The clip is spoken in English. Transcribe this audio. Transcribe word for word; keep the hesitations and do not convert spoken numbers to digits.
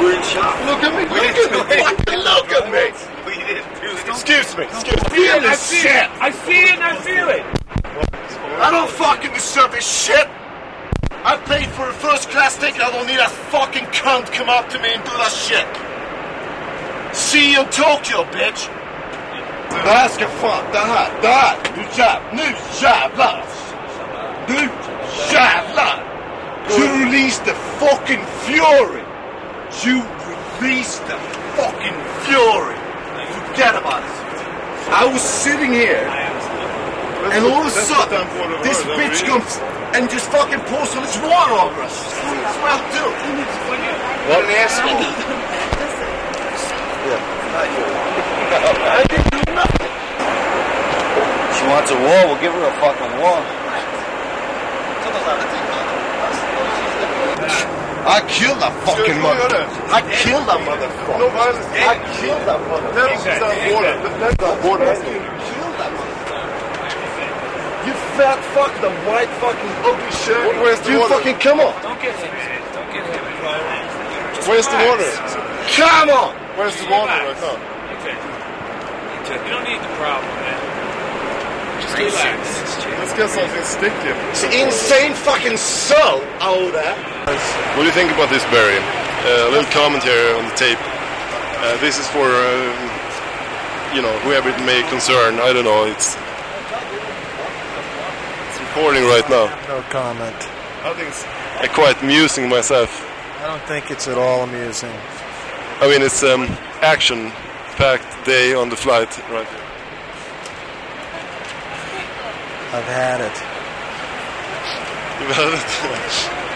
We're in shock. Look at me. We Look didn't at me. do it. Fucking look at me. We didn't do it. Excuse me. Excuse me. I Feel this see shit. it. I see it and I feel it. I don't fucking deserve this shit. I paid for a first class ticket. I don't need a fucking cunt come up to me and do that shit. See you in Tokyo, bitch. Det här ska fan, det här, det här. Nu jävlar, nu jävlar. Nu jävlar. You release the fucking fury. You release the fucking fury. Forget about it. I was sitting here, and all of a sudden, this bitch comes and just fucking pours some water over us. Well, dude. What an asshole. I didn't do nothing. She wants a war, we'll give her a fucking war. I killed that fucking motherfucker. I killed that motherfucker. No violence. I killed that motherfucker. Let them border. Let them border. You killed that motherfucker. You fat fuck, the white fucking ugly shit. Where's the you water? fucking come on. Don't get him. Don't get him. Where's the water? Come on. Where's the water right now? Okay. You don't need the problem, man. Just relax. Let's get something sticky. It's an insane fucking soul out there. What do you think about this, Barry? Uh, a little commentary on the tape. Uh, this is for, uh, you know, whoever it may concern. I don't know. It's it's recording right now. No comment. I think it's uh, quite amusing myself. I don't think it's at all amusing. I mean, it's um, action-packed day on the flight right here. I've had it. You've had it.